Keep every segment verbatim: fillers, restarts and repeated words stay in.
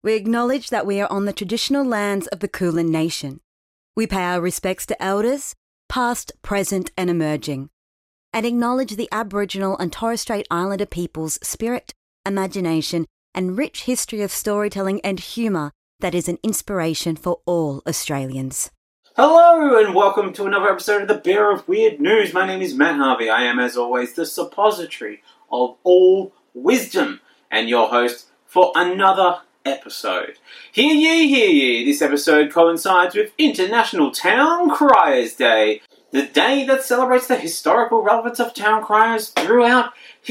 we acknowledge that we are on the traditional lands of the Kulin Nation. We pay our respects to elders, past, present and emerging, and acknowledge the Aboriginal and Torres Strait Islander people's spirit, imagination and rich history of storytelling and humour that is an inspiration for all Australians. Hello and welcome to another episode of the Bearer of Weird News. My name is Matt Harvey. I am, as always, the suppository of all wisdom and your host for another episode. Hear ye, hear ye. This episode coincides with International Town Criers Day, the day that celebrates the historical relevance of town criers throughout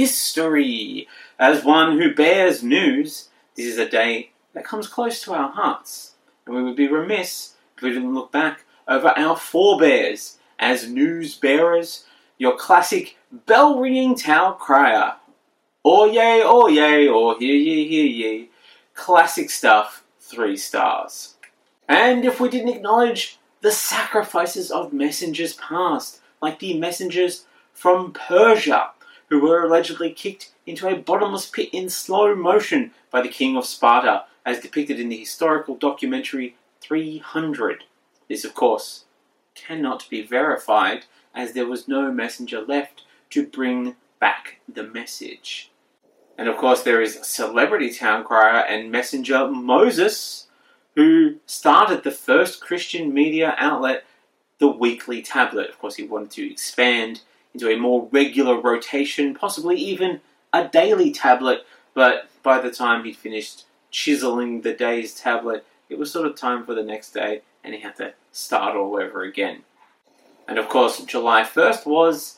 history. As one who bears news, this is a day that comes close to our hearts, and we would be remiss if we didn't look back over our forebears as news bearers, your classic bell-ringing town crier. Or yay, or yay, or hear ye, hear ye. Classic stuff, three stars. And if we didn't acknowledge the sacrifices of messengers past, like the messengers from Persia, who were allegedly kicked into a bottomless pit in slow motion by the king of Sparta, as depicted in the historical documentary three hundred. This, of course, cannot be verified, as there was no messenger left to bring back the message. And of course, there is celebrity town crier and messenger Moses, who started the first Christian media outlet, The Weekly Tablet. Of course, he wanted to expand into a more regular rotation, possibly even a daily tablet, but by the time he'd finished chiseling the day's tablet, it was sort of time for the next day, and he had to start all over again. And of course, July first was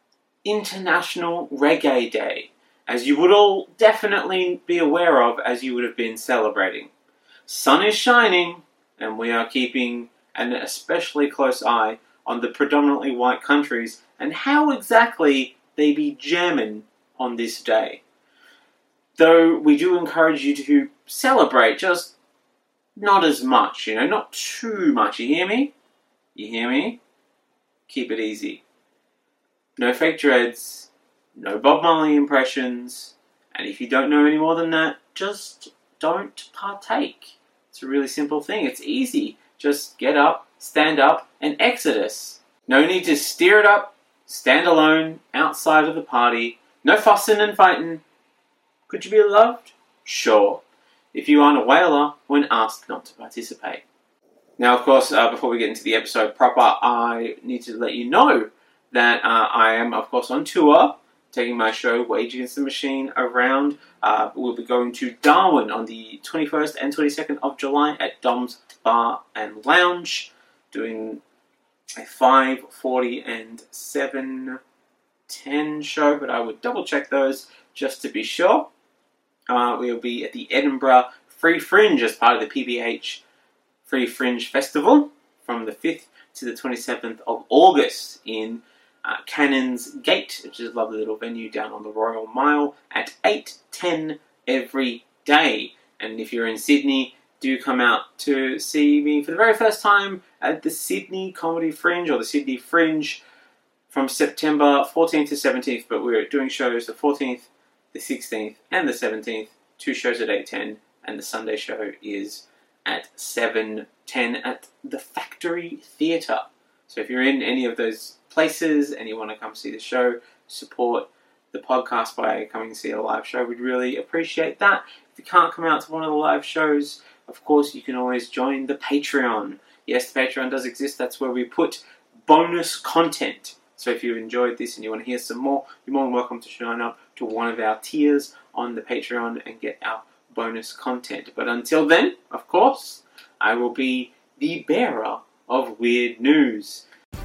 International Reggae Day, as you would all definitely be aware of as you would have been celebrating. Sun is shining, and we are keeping an especially close eye on the predominantly white countries and how exactly they be jamming on this day. Though we do encourage you to celebrate, just not as much, you know, not too much. You hear me? You hear me? Keep it easy. No fake dreads, no Bob Marley impressions, and if you don't know any more than that, just don't partake. It's a really simple thing. It's easy. Just get up, stand up, and exodus. No need to steer it up, stand alone, outside of the party. No fussing and fighting. Could you be loved? Sure. If you aren't a whaler, when asked not to participate. Now, of course, uh, before we get into the episode proper, I need to let you know that uh, I am, of course, on tour, taking my show, Rage Against the Machine, around. Uh, we'll be going to Darwin on the twenty-first and twenty-second of July at Dom's Bar and Lounge, doing a five, forty, and seven ten show, but I would double check those just to be sure. Uh, we'll be at the Edinburgh Free Fringe as part of the P B H Free Fringe Festival from the fifth to the twenty-seventh of August in uh, Cannons Gate, which is a lovely little venue down on the Royal Mile at eight ten every day. And if you're in Sydney, do come out to see me for the very first time at the Sydney Comedy Fringe, or the Sydney Fringe, from September fourteenth to seventeenth, but we're doing shows the fourteenth, the sixteenth and the seventeenth, two shows at eight ten, and the Sunday show is at seven ten at the Factory Theatre. So if you're in any of those places and you want to come see the show, support the podcast by coming to see a live show, we'd really appreciate that. If you can't come out to one of the live shows, of course you can always join the Patreon. Yes, the Patreon does exist. That's where we put bonus content. So if you've enjoyed this and you want to hear some more, you're more than welcome to sign up to one of our tiers on the Patreon and get our bonus content. But until then, of course, I will be the bearer of weird news.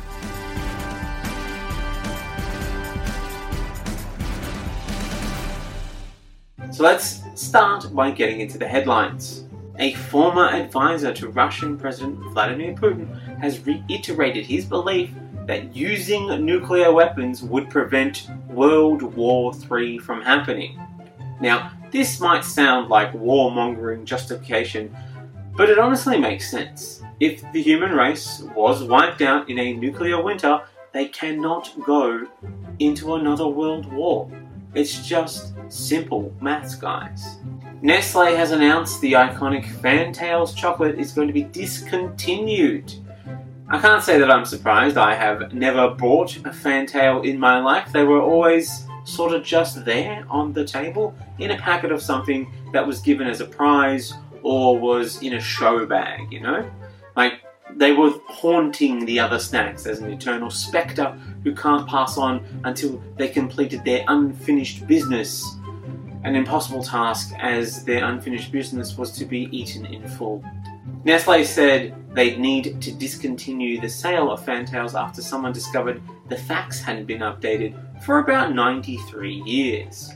So let's start by getting into the headlines. A former advisor to Russian President Vladimir Putin has reiterated his belief that using nuclear weapons would prevent World War Three from happening. Now, this might sound like warmongering justification, but it honestly makes sense. If the human race was wiped out in a nuclear winter, they cannot go into another world war. It's just simple maths, guys. Nestle has announced the iconic Fantails chocolate is going to be discontinued. I can't say that I'm surprised. I have never bought a Fantail in my life. They were always sort of just there on the table in a packet of something that was given as a prize or was in a show bag, you know? Like, they were haunting the other snacks as an eternal spectre who can't pass on until they completed their unfinished business. An impossible task, as their unfinished business was to be eaten in full. Nestle said they'd need to discontinue the sale of Fantails after someone discovered the facts hadn't been updated for about ninety-three years.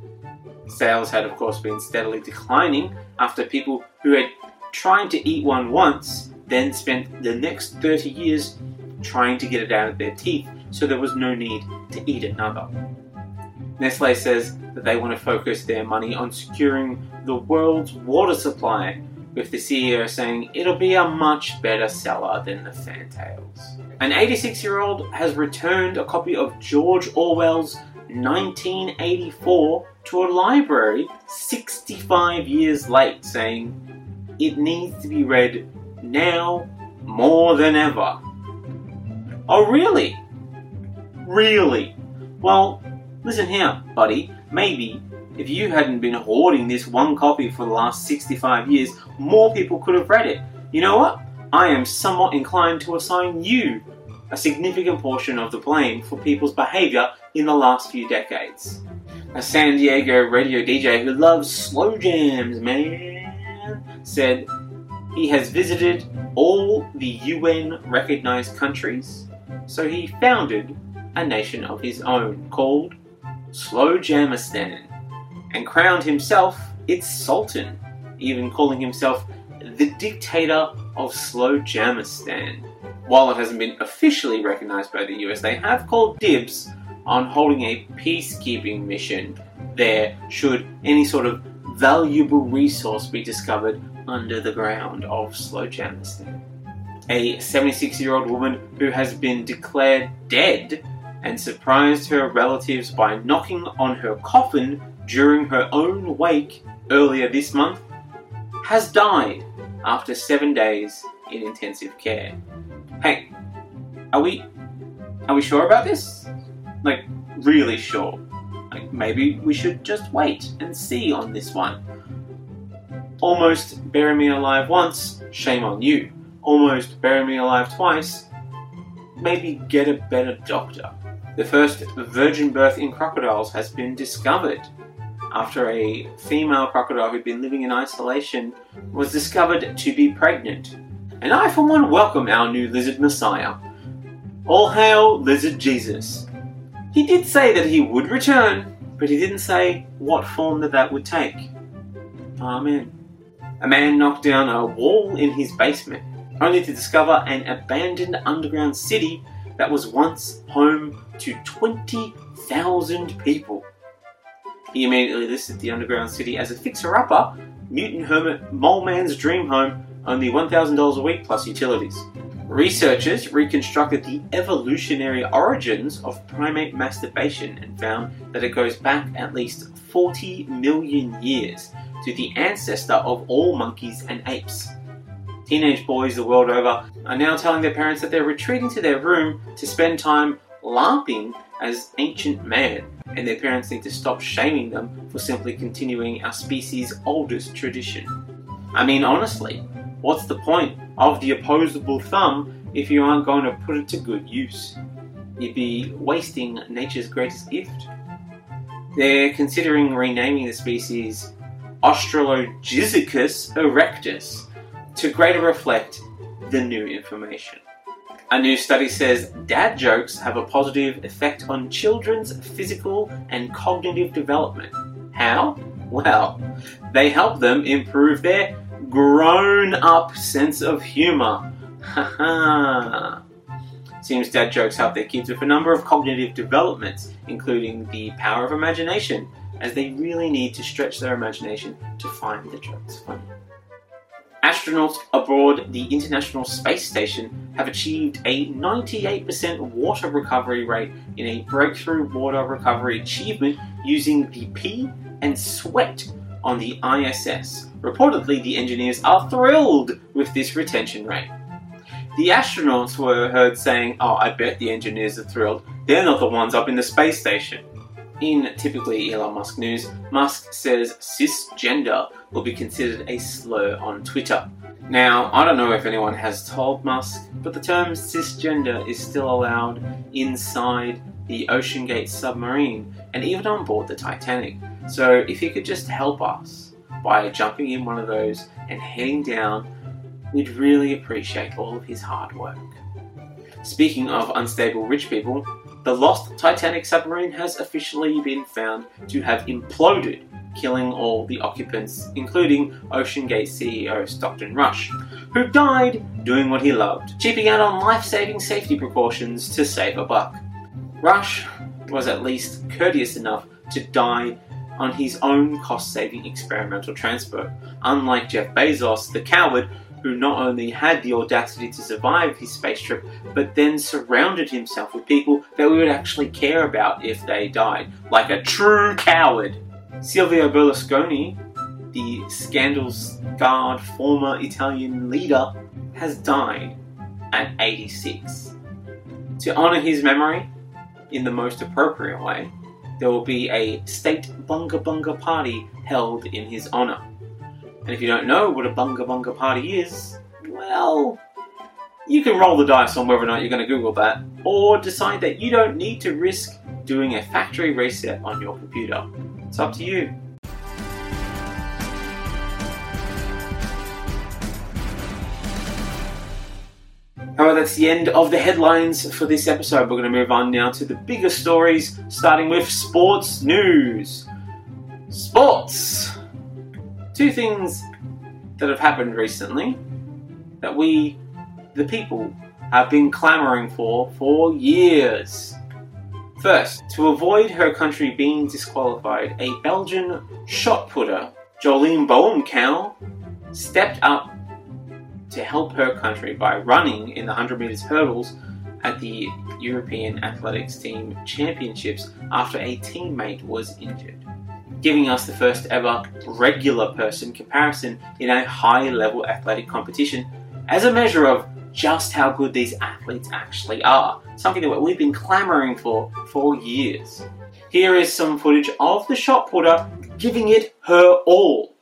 Sales had of course been steadily declining after people who had tried to eat one once then spent the next thirty years trying to get it out of their teeth, so there was no need to eat another. Nestle says that they want to focus their money on securing the world's water supply, with the C E O saying it'll be a much better seller than the Fantails. An eighty-six-year-old has returned a copy of George Orwell's nineteen eighty-four to a library sixty-five years late, saying it needs to be read now more than ever. Oh, really? Really? Well, listen here, buddy. Maybe if you hadn't been hoarding this one copy for the last sixty-five years, more people could have read it. You know what? I am somewhat inclined to assign you a significant portion of the blame for people's behaviour in the last few decades. A San Diego radio D J who loves slow jams, man, said he has visited all the U N-recognised countries, so he founded a nation of his own called Slow Jamistan, and crowned himself its sultan, even calling himself the dictator of Slow Jamistan. While it hasn't been officially recognised by the U S, they have called dibs on holding a peacekeeping mission there should any sort of valuable resource be discovered under the ground of Slow Jamistan. A seventy-six-year-old woman who has been declared dead and surprised her relatives by knocking on her coffin during her own wake earlier this month has died after seven days in intensive care. Hey, are we are we sure about this? Like, really sure? Like, maybe we should just wait and see on this one. Almost bury me alive once, shame on you. Almost bury me alive twice, maybe get a better doctor. The first virgin birth in crocodiles has been discovered after a female crocodile who'd been living in isolation was discovered to be pregnant. And I, for one, welcome our new lizard messiah. All hail Lizard Jesus. He did say that he would return, but he didn't say what form that that would take. Amen. A man knocked down a wall in his basement, only to discover an abandoned underground city that was once home to twenty thousand people. He immediately listed the underground city as a fixer-upper, mutant hermit mole man's dream home, only one thousand dollars a week plus utilities. Researchers reconstructed the evolutionary origins of primate masturbation and found that it goes back at least forty million years to the ancestor of all monkeys and apes. Teenage boys the world over are now telling their parents that they're retreating to their room to spend time LARPing as ancient man, and their parents need to stop shaming them for simply continuing our species' oldest tradition. I mean, honestly, what's the point of the opposable thumb if you aren't going to put it to good use? You'd be wasting nature's greatest gift. They're considering renaming the species Australogizicus erectus to greater reflect the new information. A new study says dad jokes have a positive effect on children's physical and cognitive development. How? Well, they help them improve their grown-up sense of humour. Haha. Seems dad jokes help their kids with a number of cognitive developments, including the power of imagination, as they really need to stretch their imagination to find the jokes funny. Astronauts aboard the International Space Station have achieved a ninety-eight percent water recovery rate in a breakthrough water recovery achievement using the pee and sweat on the I S S. Reportedly, the engineers are thrilled with this retention rate. The astronauts were heard saying, "Oh, I bet the engineers are thrilled. They're not the ones up in the space station." In typically Elon Musk news, Musk says cisgender will be considered a slur on Twitter. Now, I don't know if anyone has told Musk, but the term cisgender is still allowed inside the OceanGate submarine and even on board the Titanic. So if he could just help us by jumping in one of those and heading down, we'd really appreciate all of his hard work. Speaking of unstable rich people, the lost Titanic submarine has officially been found to have imploded, killing all the occupants, including OceanGate C E O Stockton Rush, who died doing what he loved, cheaping out on life-saving safety precautions to save a buck. Rush was at least courteous enough to die on his own cost-saving experimental transport, unlike Jeff Bezos, the coward, who not only had the audacity to survive his space trip, but then surrounded himself with people that we would actually care about if they died, like a true coward. Silvio Berlusconi, the scandal-scarred former Italian leader, has died at eighty-six. To honour his memory, in the most appropriate way, there will be a state bunga bunga party held in his honour. And if you don't know what a bunga bunga party is, well, you can roll the dice on whether or not you're going to Google that, or decide that you don't need to risk doing a factory reset on your computer. It's up to you. Alright, that's the end of the headlines for this episode. We're going to move on now to the bigger stories, starting with sports news. Sports! Two things that have happened recently that we, the people, have been clamouring for for years. First, to avoid her country being disqualified, a Belgian shot putter, Jolien Boomkou, stepped up to help her country by running in the one hundred metres hurdles at the European Athletics Team Championships after a teammate was injured, giving us the first ever regular person comparison in a high-level athletic competition as a measure of just how good these athletes actually are, something that we've been clamouring for for years. Here is some footage of the shot putter giving it her all.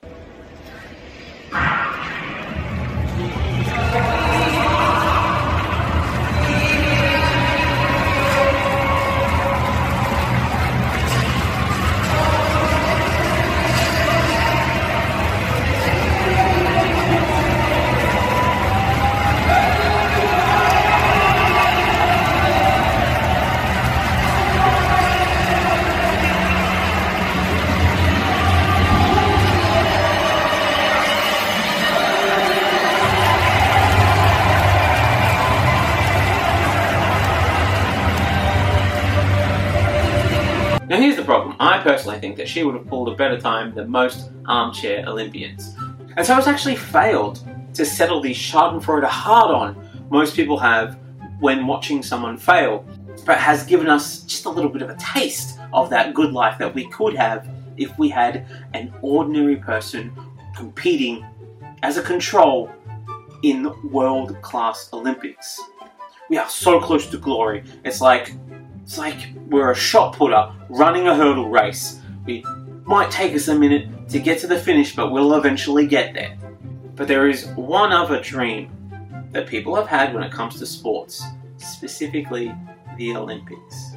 Now here's the problem. I personally think that she would have pulled a better time than most armchair Olympians. And so it's actually failed to settle the schadenfreude hard-on most people have when watching someone fail, but has given us just a little bit of a taste of that good life that we could have if we had an ordinary person competing as a control in world-class Olympics. We are so close to glory. It's like It's like we're a shot putter running a hurdle race. It might take us a minute to get to the finish, but we'll eventually get there. But there is one other dream that people have had when it comes to sports, specifically the Olympics.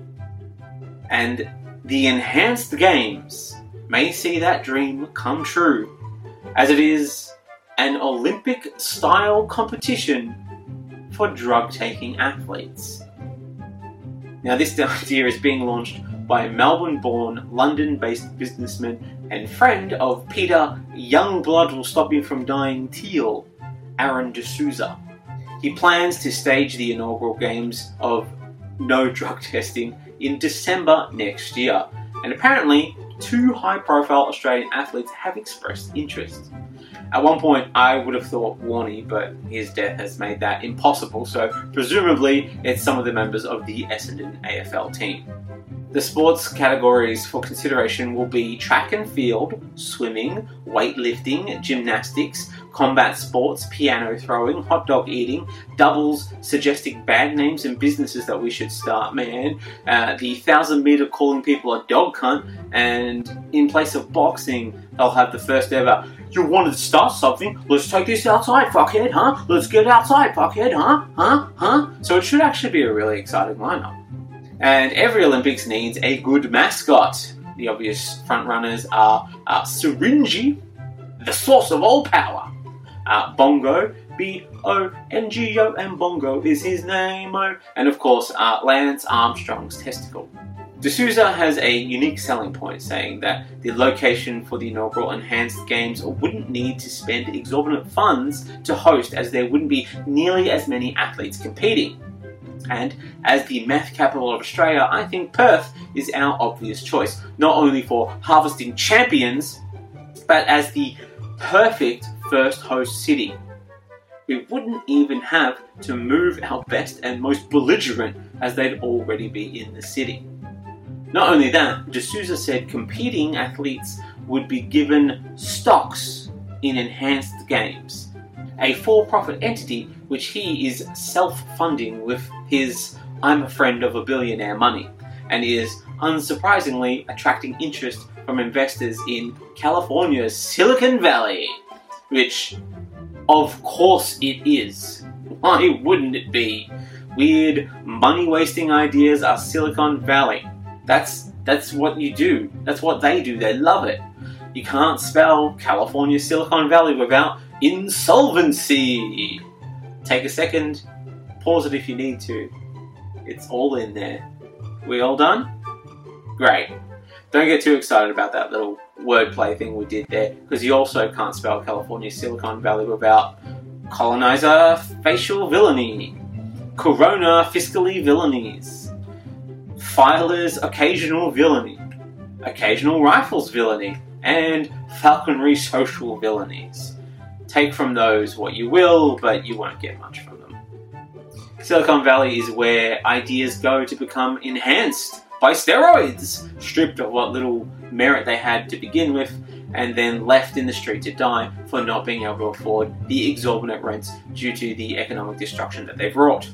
And the enhanced games may see that dream come true, as it is an Olympic-style competition for drug-taking athletes. Now, this idea is being launched by Melbourne-born, London-based businessman and friend of Peter Youngblood will stop you from dying Thiel, Aaron D'Souza. He plans to stage the inaugural games of no drug testing in December next year, and apparently two high-profile Australian athletes have expressed interest. At one point, I would have thought Warney, but his death has made that impossible, so presumably it's some of the members of the Essendon A F L team. The sports categories for consideration will be track and field, swimming, weightlifting, gymnastics, combat sports, piano throwing, hot dog eating, doubles, suggesting bad names and businesses that we should start, man, uh, the thousand meter calling people a dog cunt, and in place of boxing, they'll have the first ever, you wanted to start something, let's take this outside, fuckhead, huh? Let's get outside, fuckhead, huh? Huh? Huh? So it should actually be a really exciting lineup. And every Olympics needs a good mascot. The obvious frontrunners are uh, Syringe, the source of all power. Uh, Bongo, B O N G O, and Bongo is his name, oh. And of course, uh, Lance Armstrong's testicle. D'Souza has a unique selling point, saying that the location for the inaugural Enhanced Games wouldn't need to spend exorbitant funds to host, as there wouldn't be nearly as many athletes competing. And as the meth capital of Australia, I think Perth is our obvious choice, not only for harvesting champions, but as the perfect first host city. We wouldn't even have to move our best and most belligerent, as they'd already be in the city. Not only that, D'Souza said competing athletes would be given stocks in Enhanced Games, a for-profit entity which he is self-funding with his I'm a friend of a billionaire money, and is unsurprisingly attracting interest from investors in California's Silicon Valley, which of course it is. Why wouldn't it be? Weird, money-wasting ideas are Silicon Valley. That's that's what you do. That's what they do. They love it. You can't spell California Silicon Valley without insolvency. Take a second, pause it if you need to. It's all in there. We all done? Great. Don't get too excited about that little wordplay thing we did there, because you also can't spell California Silicon Valley without colonizer facial villainy, corona fiscally villainies, filers occasional villainy, occasional rifles villainy, and falconry social villainies. Take from those what you will, but you won't get much from them. Silicon Valley is where ideas go to become enhanced by steroids, stripped of what little merit they had to begin with, and then left in the street to die for not being able to afford the exorbitant rents due to the economic destruction that they've wrought.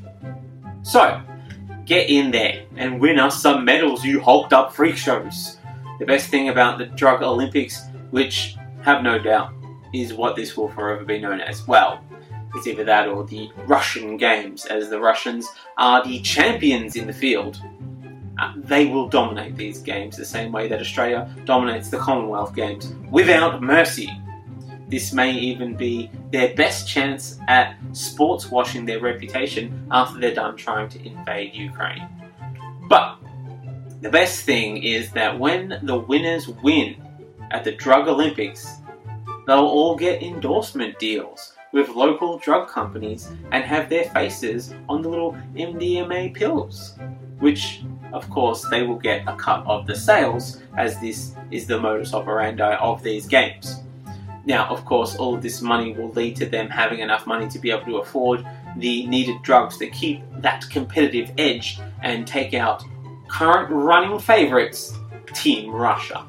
So, get in there and win us some medals, you hulked up freak shows. The best thing about the Drug Olympics, which, have no doubt, is what this will forever be known as. Well, it's either that or the Russian Games, as the Russians are the champions in the field. Uh, they will dominate these games the same way that Australia dominates the Commonwealth Games, without mercy. This may even be their best chance at sports washing their reputation after they're done trying to invade Ukraine. But the best thing is that when the winners win at the Drug Olympics, they'll all get endorsement deals with local drug companies and have their faces on the little M D M A pills, which, of course, they will get a cut of the sales, as this is the modus operandi of these games. Now, of course, all of this money will lead to them having enough money to be able to afford the needed drugs that keep that competitive edge and take out current running favourites, Team Russia.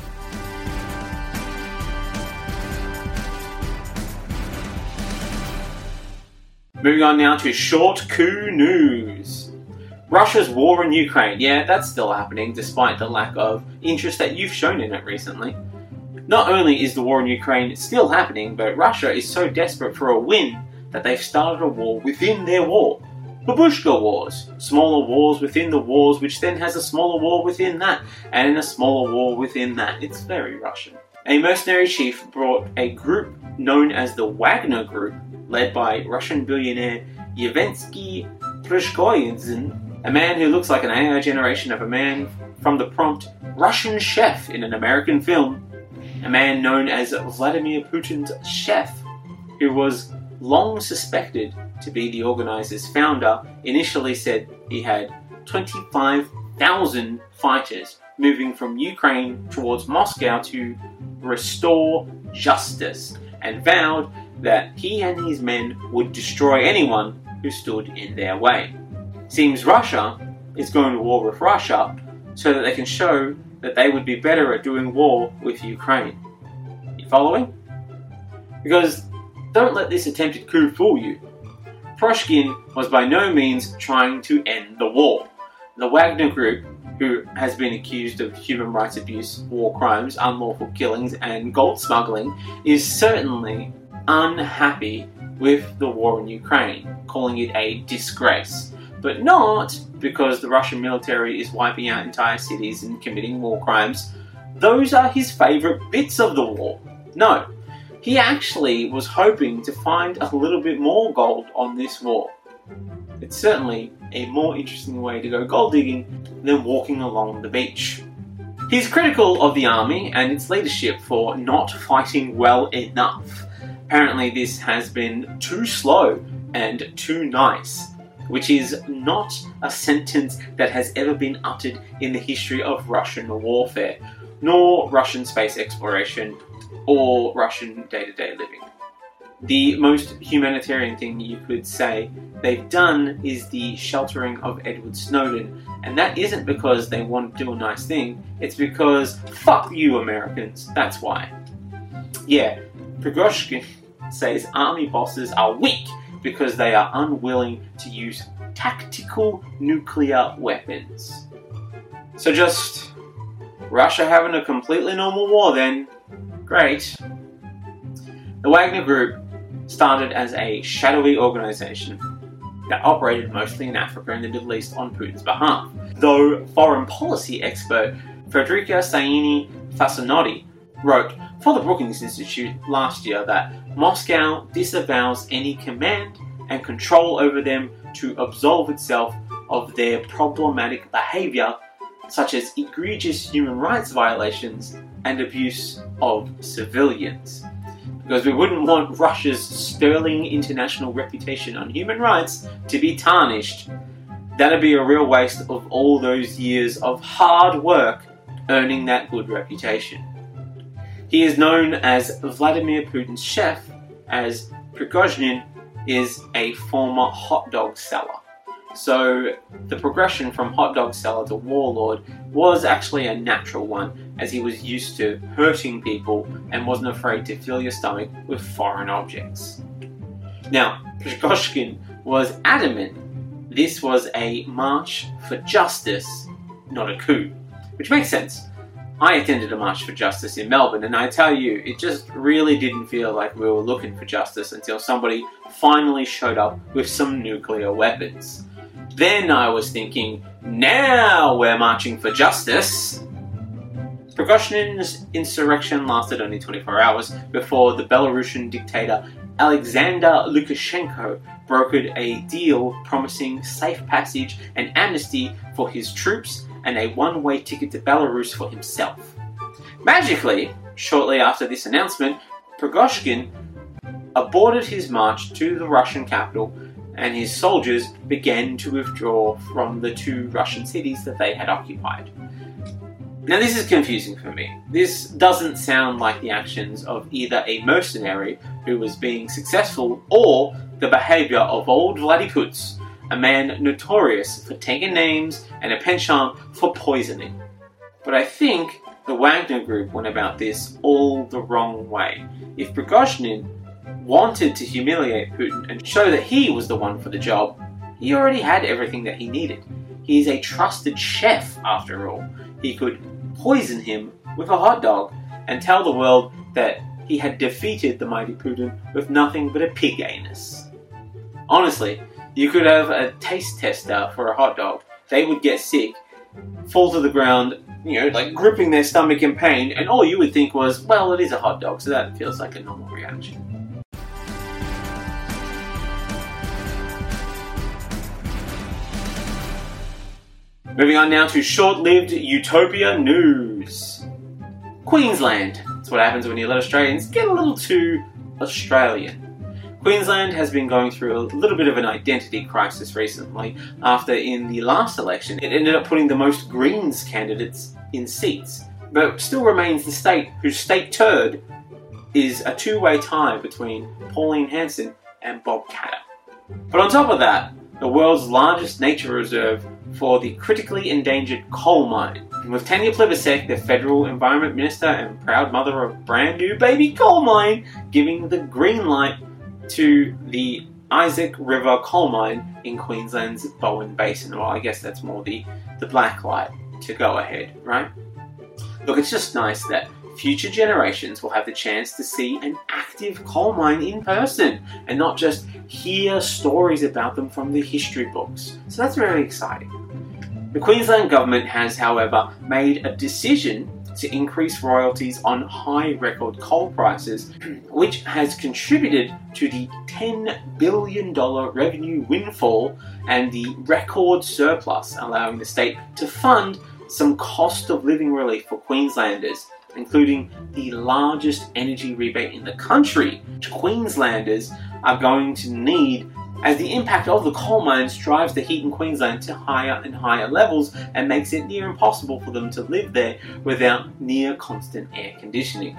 Moving on now to short coup news. Russia's war in Ukraine. Yeah, that's still happening despite the lack of interest that you've shown in it recently. Not only is the war in Ukraine still happening, but Russia is so desperate for a win that they've started a war within their war. Babushka wars. Smaller wars within the wars, which then has a smaller war within that, and a smaller war within that. It's very Russian. A mercenary chief brought a group known as the Wagner Group, led by Russian billionaire Yevgeny Prigozhin, a man who looks like an A I generation of a man from the prompt Russian chef in an American film, a man known as Vladimir Putin's chef, who was long suspected to be the organizer's founder, initially said he had twenty-five thousand fighters moving from Ukraine towards Moscow to restore justice, and vowed that he and his men would destroy anyone who stood in their way. Seems Russia is going to war with Russia, so that they can show that they would be better at doing war with Ukraine. You following? Because don't let this attempted coup fool you. Pushkin was by no means trying to end the war. The Wagner Group, who has been accused of human rights abuse, war crimes, unlawful killings, and gold smuggling, is certainly unhappy with the war in Ukraine, calling it a disgrace. But not because the Russian military is wiping out entire cities and committing war crimes. Those are his favourite bits of the war. No, he actually was hoping to find a little bit more gold on this war. It's certainly a more interesting way to go gold digging than walking along the beach. He's critical of the army and its leadership for not fighting well enough. Apparently this has been too slow and too nice, which is not a sentence that has ever been uttered in the history of Russian warfare, nor Russian space exploration, or Russian day-to-day living. The most humanitarian thing you could say they've done is the sheltering of Edward Snowden, and that isn't because they want to do a nice thing, it's because fuck you Americans, that's why. Yeah, Prigozhin says army bosses are weak because they are unwilling to use tactical nuclear weapons. So just Russia having a completely normal war then? Great. The Wagner Group started as a shadowy organisation that operated mostly in Africa and the Middle East on Putin's behalf, though foreign policy expert Federica Saini Fasanotti wrote for the Brookings Institute last year that Moscow disavows any command and control over them to absolve itself of their problematic behaviour, such as egregious human rights violations and abuse of civilians. Because we wouldn't want Russia's sterling international reputation on human rights to be tarnished. That'd be a real waste of all those years of hard work earning that good reputation. He is known as Vladimir Putin's chef, as Prigozhin is a former hot dog seller. So the progression from hot dog seller to warlord was actually a natural one, as he was used to hurting people and wasn't afraid to fill your stomach with foreign objects. Now, Prigozhin was adamant this was a march for justice, not a coup, which makes sense. I attended a March for Justice in Melbourne, and I tell you, it just really didn't feel like we were looking for justice until somebody finally showed up with some nuclear weapons. Then I was thinking, now we're marching for justice. Prigozhin's insurrection lasted only twenty-four hours before the Belarusian dictator Alexander Lukashenko brokered a deal promising safe passage and amnesty for his troops and a one-way ticket to Belarus for himself. Magically, shortly after this announcement, Prigozhin aborted his march to the Russian capital, and his soldiers began to withdraw from the two Russian cities that they had occupied. Now this is confusing for me. This doesn't sound like the actions of either a mercenary who was being successful or the behaviour of old Vladiput, a man notorious for taking names and a penchant for poisoning. But I think the Wagner Group went about this all the wrong way. If Prigozhin wanted to humiliate Putin and show that he was the one for the job, he already had everything that he needed. He is a trusted chef, after all. He could poison him with a hot dog and tell the world that he had defeated the mighty Putin with nothing but a pig anus. Honestly, you could have a taste tester for a hot dog. They would get sick, fall to the ground, you know, like gripping their stomach in pain, and all you would think was, well, it is a hot dog, so that feels like a normal reaction. Moving on now to short-lived utopia news. Queensland. That's what happens when you let Australians get a little too Australian. Queensland has been going through a little bit of an identity crisis recently after in the last election it ended up putting the most Greens candidates in seats, but still remains the state whose state turd is a two-way tie between Pauline Hanson and Bob Katter. But on top of that, the world's largest nature reserve for the critically endangered coal mine. With Tanya Plibersek, the Federal Environment Minister and proud mother of a brand new baby coal mine, giving the green light to the Isaac River coal mine in Queensland's Bowen Basin. Well, I guess that's more the, the black light to go ahead, right? Look, it's just nice that future generations will have the chance to see an active coal mine in person and not just hear stories about them from the history books. So that's very exciting. The Queensland Government has, however, made a decision to increase royalties on high record coal prices, which has contributed to the ten billion dollars revenue windfall and the record surplus, allowing the state to fund some cost of living relief for Queenslanders, including the largest energy rebate in the country, which Queenslanders are going to need as the impact of the coal mines drives the heat in Queensland to higher and higher levels and makes it near impossible for them to live there without near constant air conditioning.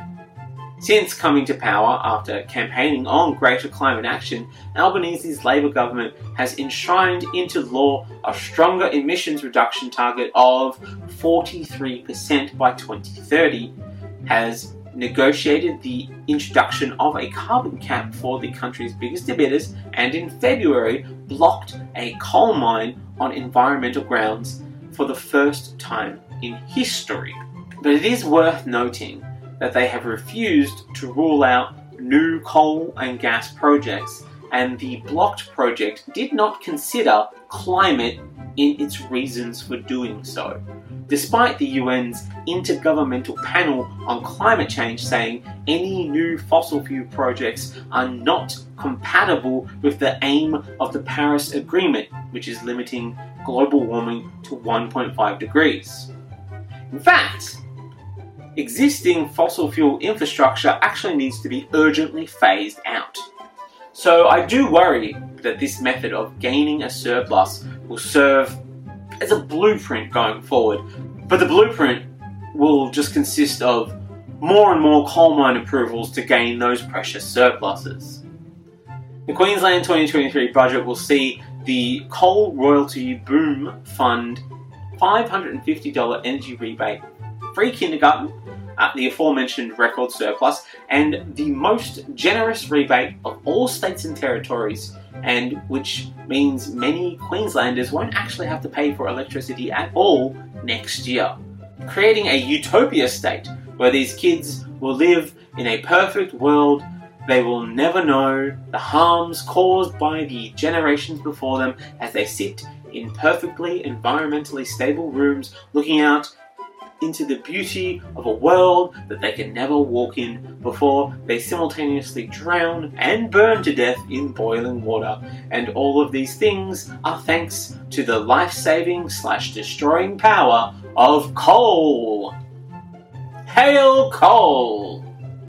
Since coming to power after campaigning on greater climate action, Albanese's Labor government has enshrined into law a stronger emissions reduction target of forty-three percent by twenty thirty, has negotiated the introduction of a carbon cap for the country's biggest emitters, and in February blocked a coal mine on environmental grounds for the first time in history. But it is worth noting that they have refused to rule out new coal and gas projects, and the blocked project did not consider climate in its reasons for doing so, despite the U N's Intergovernmental Panel on Climate Change saying any new fossil fuel projects are not compatible with the aim of the Paris Agreement, which is limiting global warming to one point five degrees. In fact, existing fossil fuel infrastructure actually needs to be urgently phased out. So I do worry that this method of gaining a surplus will serve as a blueprint going forward, but the blueprint will just consist of more and more coal mine approvals to gain those precious surpluses. The Queensland twenty twenty-three budget will see the Coal Royalty Boom Fund five hundred fifty dollars energy rebate, free kindergarten, Uh, the aforementioned record surplus, and the most generous rebate of all states and territories, and which means many Queenslanders won't actually have to pay for electricity at all next year, creating a utopia state where these kids will live in a perfect world. They will never know the harms caused by the generations before them as they sit in perfectly environmentally stable rooms looking out into the beauty of a world that they can never walk in before they simultaneously drown and burn to death in boiling water. And all of these things are thanks to the life-saving slash destroying power of coal. Hail coal!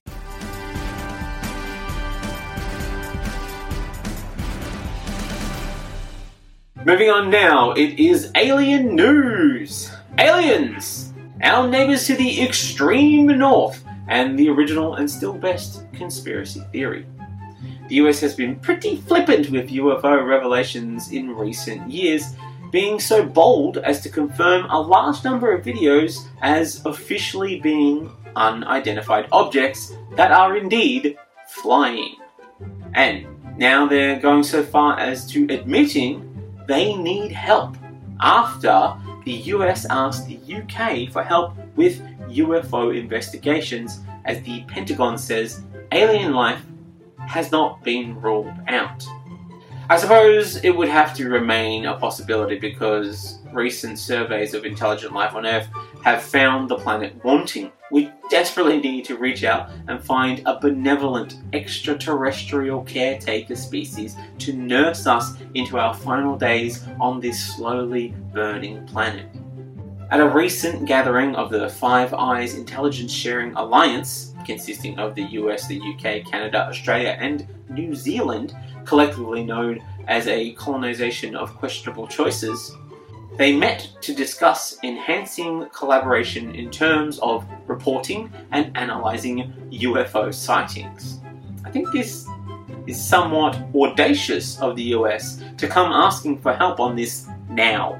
Moving on now, it is alien news. Aliens! Our neighbours to the extreme north, and the original and still best conspiracy theory. The U S has been pretty flippant with U F O revelations in recent years, being so bold as to confirm a large number of videos as officially being unidentified objects that are indeed flying. And now they're going so far as to admitting they need help after the U S asked the U K for help with U F O investigations, as the Pentagon says alien life has not been ruled out. I suppose it would have to remain a possibility because recent surveys of intelligent life on Earth have found the planet wanting. We desperately need to reach out and find a benevolent extraterrestrial caretaker species to nurse us into our final days on this slowly burning planet. At a recent gathering of the Five Eyes Intelligence Sharing Alliance, consisting of the U S, the U K, Canada, Australia and New Zealand, collectively known as a colonization of questionable choices, they met to discuss enhancing collaboration in terms of reporting and analysing U F O sightings. I think this is somewhat audacious of the U S to come asking for help on this now,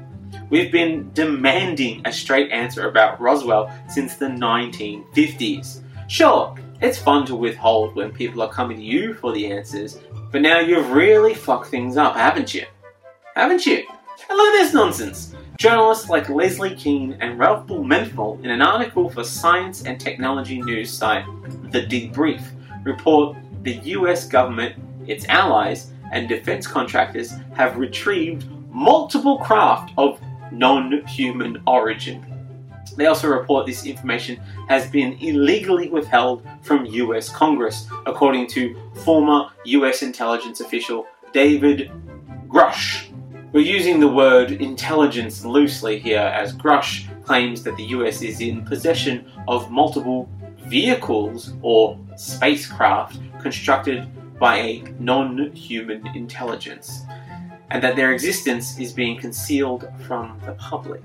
We've been demanding a straight answer about Roswell since the nineteen fifties. Sure, it's fun to withhold when people are coming to you for the answers, but now you've really fucked things up, haven't you? Haven't you? And look at this nonsense. Journalists like Leslie Kean and Ralph Blumenthal, in an article for science and technology news site The Debrief, report the U S government, its allies, and defense contractors have retrieved multiple craft of non-human origin. They also report this information has been illegally withheld from U S Congress, according to former U S intelligence official David Grush. We're using the word intelligence loosely here, as Grush claims that the U S is in possession of multiple vehicles or spacecraft constructed by a non-human intelligence, and that their existence is being concealed from the public.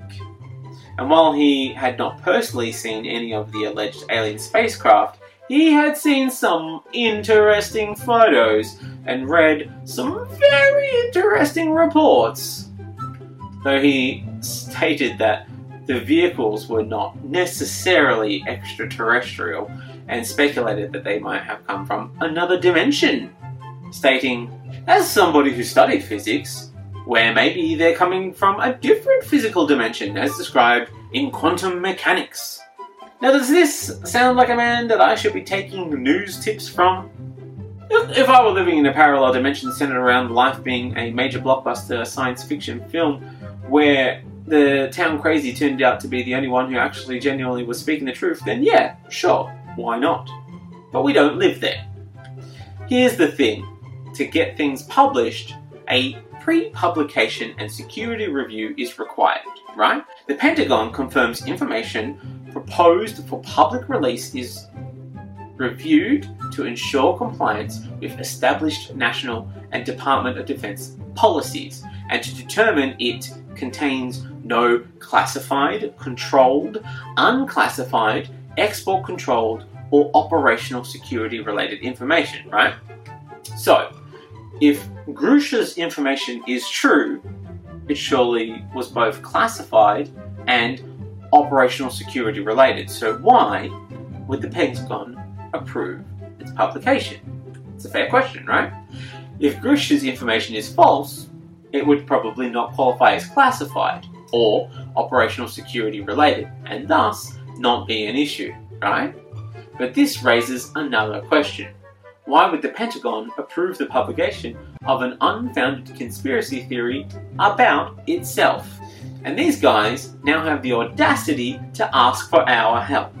And while he had not personally seen any of the alleged alien spacecraft, he had seen some interesting photos and read some very interesting reports. Though he stated that the vehicles were not necessarily extraterrestrial and speculated that they might have come from another dimension, stating, as somebody who studied physics, where maybe they're coming from a different physical dimension as described in quantum mechanics. Now, does this sound like a man that I should be taking news tips from? If, if I were living in a parallel dimension centered around life being a major blockbuster science fiction film where the town crazy turned out to be the only one who actually genuinely was speaking the truth, then yeah, sure, why not? But we don't live there. Here's the thing. To get things published, a pre-publication and security review is required, right? The Pentagon confirms information proposed for public release is reviewed to ensure compliance with established national and Department of Defense policies, and to determine it contains no classified, controlled, unclassified, export-controlled, or operational security-related information, right? So, if Grush's information is true, it surely was both classified and operational security related. So why would the Pentagon approve its publication? It's a fair question, right? If Grush's information is false, it would probably not qualify as classified or operational security related, and thus not be an issue, right? But this raises another question. Why would the Pentagon approve the publication of an unfounded conspiracy theory about itself? And these guys now have the audacity to ask for our help.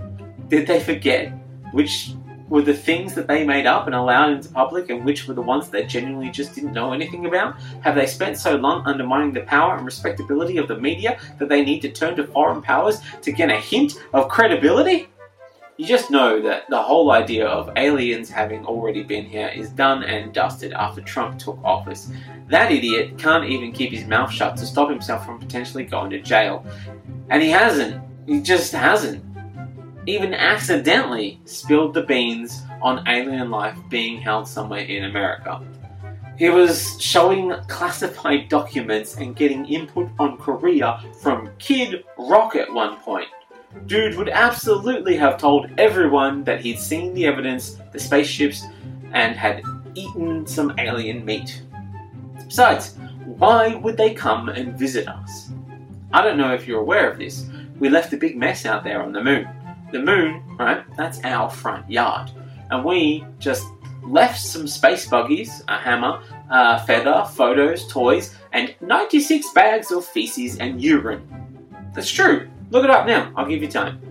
Did they forget which were the things that they made up and allowed into public and which were the ones they genuinely just didn't know anything about? Have they spent so long undermining the power and respectability of the media that they need to turn to foreign powers to get a hint of credibility? You just know that the whole idea of aliens having already been here is done and dusted after Trump took office. That idiot can't even keep his mouth shut to stop himself from potentially going to jail. And he hasn't. He just hasn't. Even accidentally spilled the beans on alien life being held somewhere in America. He was showing classified documents and getting input on Korea from Kid Rock at one point. Dude would absolutely have told everyone that he'd seen the evidence, the spaceships, and had eaten some alien meat. Besides, why would they come and visit us? I don't know if you're aware of this. We left a big mess out there on the moon. The moon, right, that's our front yard. And we just left some space buggies, a hammer, a feather, photos, toys, and ninety-six bags of feces and urine. That's true. Look it up now. I'll give you time.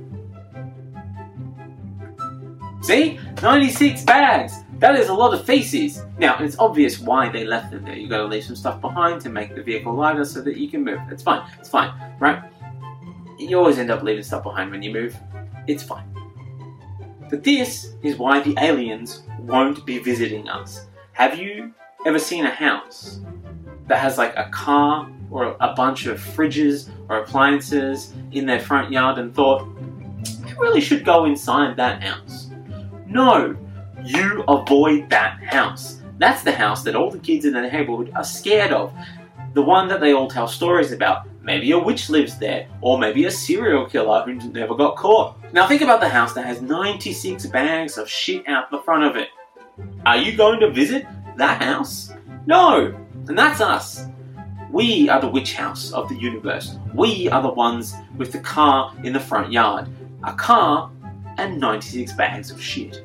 See? ninety-six bags! That is a lot of feces. Now, it's obvious why they left them there. You've got to leave some stuff behind to make the vehicle lighter so that you can move. It's fine. It's fine. Right? You always end up leaving stuff behind when you move. It's fine. But this is why the aliens won't be visiting us. Have you ever seen a house that has like a car or a bunch of fridges or appliances in their front yard and thought, I really should go inside that house? No, you avoid that house. That's the house that all the kids in the neighborhood are scared of. The one that they all tell stories about. Maybe a witch lives there, or maybe a serial killer who never got caught. Now think about the house that has ninety-six bags of shit out the front of it. Are you going to visit that house? No! And that's us. We are the witch house of the universe. We are the ones with the car in the front yard. A car and ninety-six bags of shit.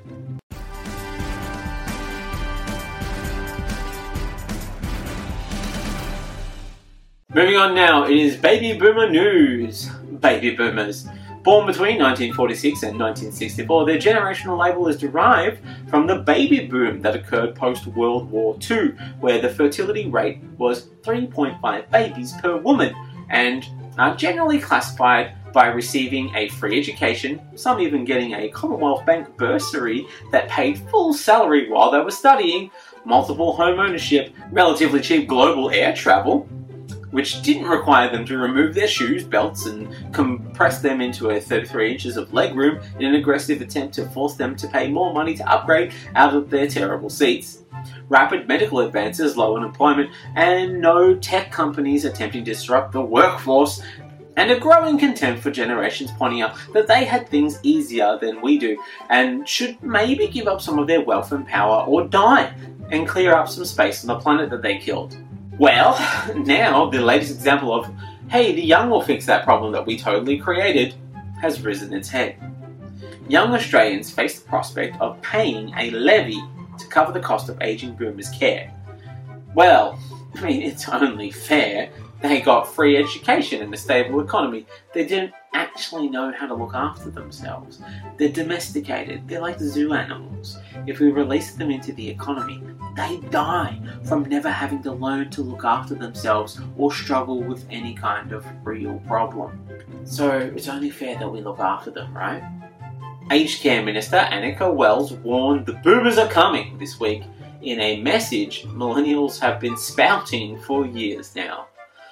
Moving on now, it is Baby Boomer news. Baby Boomers. Born between nineteen forty-six and nineteen sixty-four, their generational label is derived from the baby boom that occurred post-World War Two, where the fertility rate was three point five babies per woman, and are generally classified by receiving a free education, some even getting a Commonwealth Bank bursary that paid full salary while they were studying, multiple home ownership, relatively cheap global air travel, which didn't require them to remove their shoes, belts, and compress them into a thirty-three inches of legroom in an aggressive attempt to force them to pay more money to upgrade out of their terrible seats. Rapid medical advances, low unemployment, and no tech companies attempting to disrupt the workforce, and a growing contempt for generations pointing out that they had things easier than we do, and should maybe give up some of their wealth and power or die, and clear up some space on the planet that they killed. Well, now the latest example of, hey, the young will fix that problem that we totally created, has risen its head. Young Australians face the prospect of paying a levy to cover the cost of aging boomers' care. Well, I mean, it's only fair. They got free education and a stable economy. They didn't actually know how to look after themselves. They're domesticated. They're like zoo animals. If we release them into the economy, they die from never having to learn to look after themselves or struggle with any kind of real problem. So it's only fair that we look after them, right? Aged Care Minister Anika Wells warned the boomers are coming this week in a message millennials have been spouting for years now.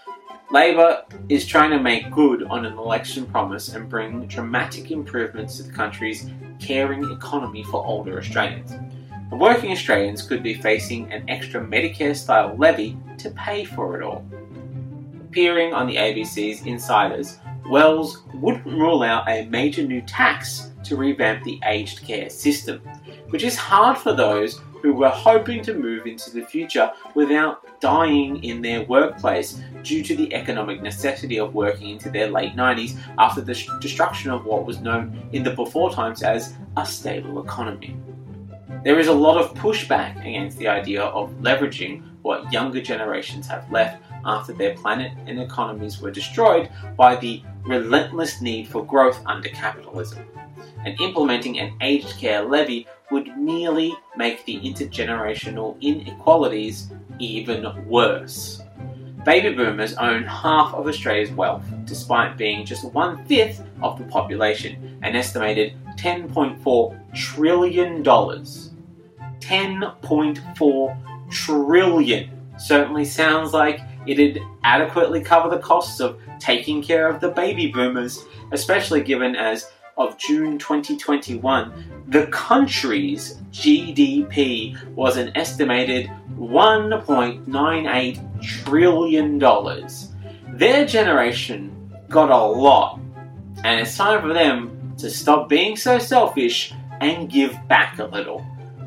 Labor is trying to make good on an election promise and bring dramatic improvements to the country's caring economy for older Australians. And working Australians could be facing an extra Medicare-style levy to pay for it all. Appearing on the A B C's Insiders, Wells wouldn't rule out a major new tax to revamp the aged care system, which is hard for those who were hoping to move into the future without dying in their workplace due to the economic necessity of working into their late nineties after the destruction of what was known in the before times as a stable economy. There is a lot of pushback against the idea of leveraging what younger generations have left after their planet and economies were destroyed by the relentless need for growth under capitalism. And implementing an aged care levy would merely make the intergenerational inequalities even worse. Baby boomers own half of Australia's wealth, despite being just one-fifth of the population, an estimated ten point four trillion dollars. ten point four trillion dollars certainly sounds like it'd adequately cover the costs of taking care of the baby boomers, especially given as of June twenty twenty-one, the country's G D P was an estimated one point nine eight trillion dollars. Their generation got a lot, and it's time for them to stop being so selfish and give back a little.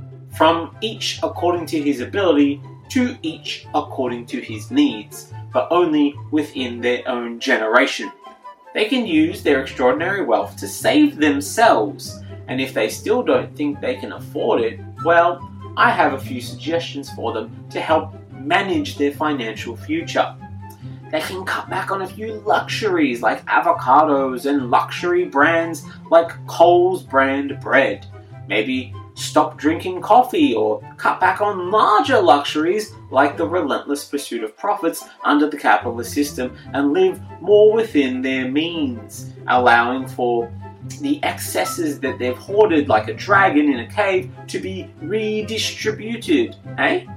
From each according to his ability to each according to his needs, but only within their own generation. They can use their extraordinary wealth to save themselves, and if they still don't think they can afford it, well, I have a few suggestions for them to help manage their financial future. They can cut back on a few luxuries like avocados and luxury brands like Coles brand bread. Maybe stop drinking coffee or cut back on larger luxuries like the relentless pursuit of profits under the capitalist system and live more within their means, allowing for the excesses that they've hoarded like a dragon in a cave to be redistributed. Hey?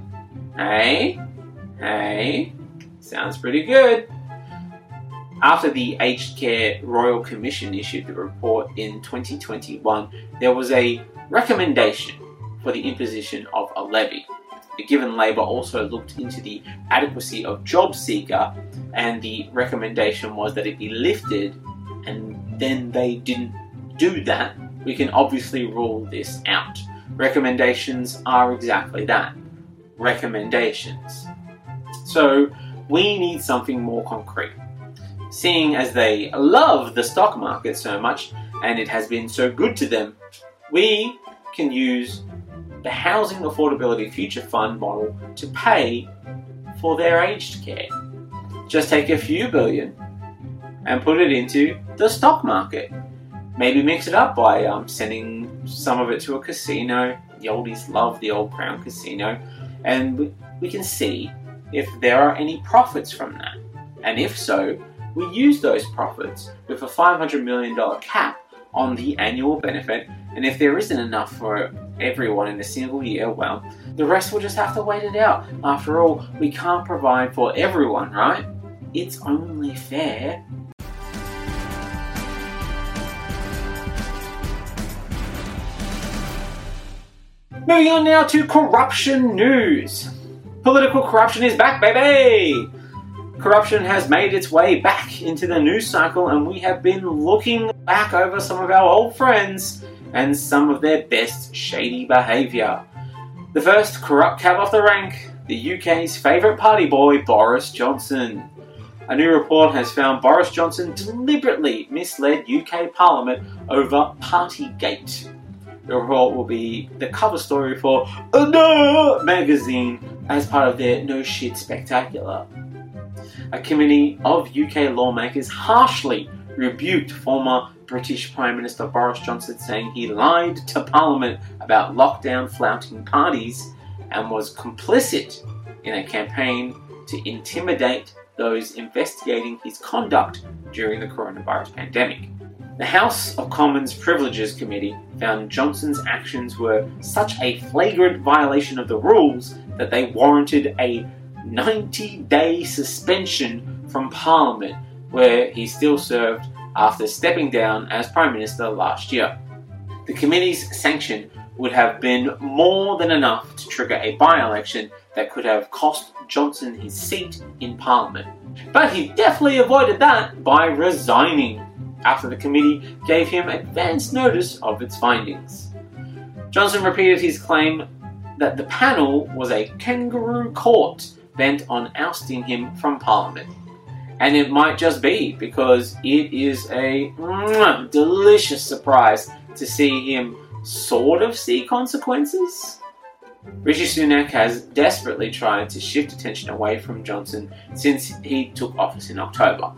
Hey? Hey? Sounds pretty good. After the Aged Care Royal Commission issued the report in twenty twenty-one, there was a recommendation for the imposition of a levy. given Labor also looked into the adequacy of JobSeeker, and the recommendation was that it be lifted, and then they didn't do that, we can obviously rule this out. Recommendations are exactly that. Recommendations. So we need something more concrete. Seeing as they love the stock market so much, and it has been so good to them, we can use the Housing Affordability Future Fund model to pay for their aged care. Just take a few billion and put it into the stock market. Maybe mix it up by um, sending some of it to a casino. The oldies love the old Crown Casino. And we, we can see if there are any profits from that. And if so, we use those profits with a five hundred million dollars cap on the annual benefit. And if there isn't enough for everyone in a single year, well, the rest will just have to wait it out. After all, we can't provide for everyone, right? It's only fair. Moving on now to corruption news. Political corruption is back, baby! Corruption has made its way back into the news cycle, and we have been looking back over some of our old friends and some of their best shady behaviour. The first corrupt cab off the rank, the U K's favourite party boy, Boris Johnson. A new report has found Boris Johnson deliberately misled U K Parliament over Partygate. The report will be the cover story for No magazine as part of their No Shit Spectacular. A committee of U K lawmakers harshly rebuked former British Prime Minister Boris Johnson, saying he lied to Parliament about lockdown flouting parties and was complicit in a campaign to intimidate those investigating his conduct during the coronavirus pandemic. The House of Commons Privileges Committee found Johnson's actions were such a flagrant violation of the rules that they warranted a ninety-day suspension from Parliament, where he still served after stepping down as Prime Minister last year. The committee's sanction would have been more than enough to trigger a by-election that could have cost Johnson his seat in Parliament. But he definitely avoided that by resigning after the committee gave him advance notice of its findings. Johnson repeated his claim that the panel was a kangaroo court bent on ousting him from Parliament. And it might just be, because it is a mwah, delicious surprise to see him sort of see consequences. Rishi Sunak has desperately tried to shift attention away from Johnson since he took office in October.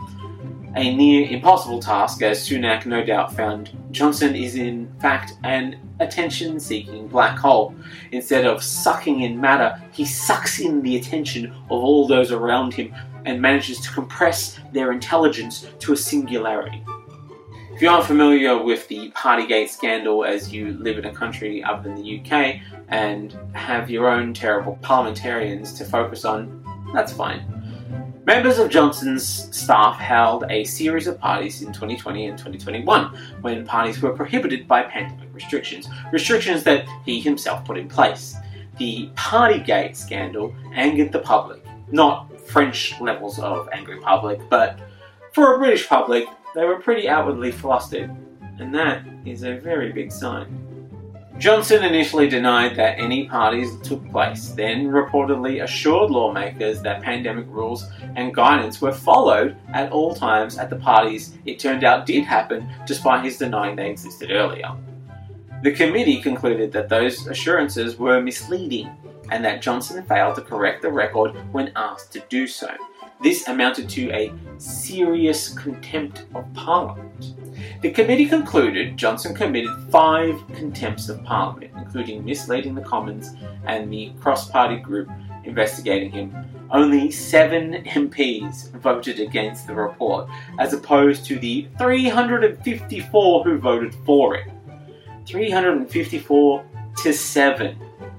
A near impossible task, as Sunak no doubt found Johnson is in fact an attention-seeking black hole. Instead of sucking in matter, he sucks in the attention of all those around him and manages to compress their intelligence to a singularity. If you aren't familiar with the Partygate scandal, as you live in a country other than the U K and have your own terrible parliamentarians to focus on, that's fine. Members of Johnson's staff held a series of parties in twenty twenty and twenty twenty-one when parties were prohibited by pandemic restrictions, restrictions that he himself put in place. The Partygate scandal angered the public, not French levels of angry public, but for a British public, they were pretty outwardly flustered, and that is a very big sign. Johnson initially denied that any parties took place, then reportedly assured lawmakers that pandemic rules and guidance were followed at all times at the parties it turned out did happen, despite his denying they existed earlier. The committee concluded that those assurances were misleading, and that Johnson failed to correct the record when asked to do so. This amounted to a serious contempt of Parliament. The committee concluded Johnson committed five contempts of Parliament, including misleading the Commons and the cross-party group investigating him. Only seven M Ps voted against the report, as opposed to the three hundred fifty-four who voted for it. three hundred fifty-four to seven.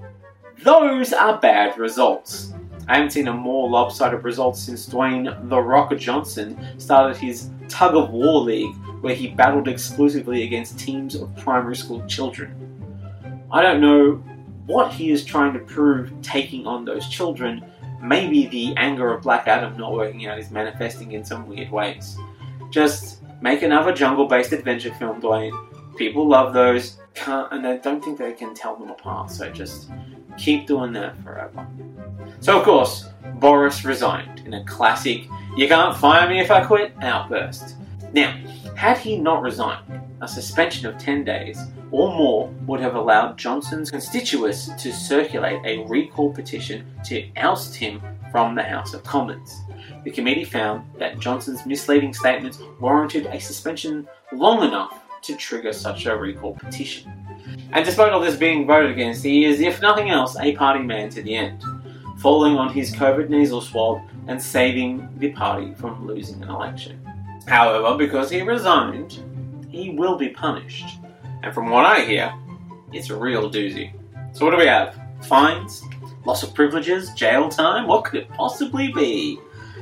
Those are bad results. I haven't seen a more lopsided result since Dwayne "The Rock" Johnson started his tug-of-war league where he battled exclusively against teams of primary school children. I don't know what he is trying to prove taking on those children, maybe the anger of Black Adam not working out is manifesting in some weird ways. Just make another jungle-based adventure film, Dwayne. People love those, can't, and I don't think they can tell them apart, so just keep doing that forever. So of course, Boris resigned in a classic "you can't fire me if I quit" outburst. Now, had he not resigned, a suspension of ten days or more would have allowed Johnson's constituents to circulate a recall petition to oust him from the House of Commons. The committee found that Johnson's misleading statements warranted a suspension long enough to trigger such a recall petition. And despite all this being voted against, he is, if nothing else, a party man to the end, falling on his COVID nasal swab and saving the party from losing an election. However, because he resigned, he will be punished. And from what I hear, it's a real doozy. So what do we have? Fines? Loss of privileges? Jail time? What could it possibly be?